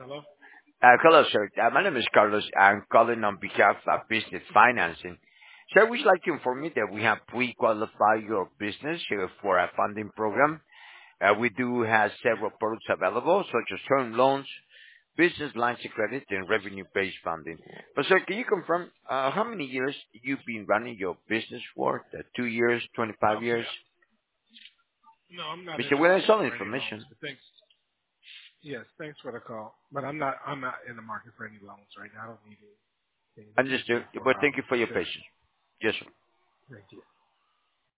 Hello? Hello, sir. My name is Carlos. I'm calling on behalf of Business Financing. Sir, we'd like to inform you that we have pre-qualified your business for a funding program. We do have several products available, such as term loans, business lines of credit, and revenue-based funding. But sir, can you confirm how many years you've been running your business for? 2 years, 25 years? Yeah. No, I'm not Mr. Williams, interested all for any loans. information. But thanks. Yes, thanks for the call. But I'm not in the market for any loans right now. I don't need anything. But thank you Understood. for But thank you for your considering. patience. Yes, sir. Thank you.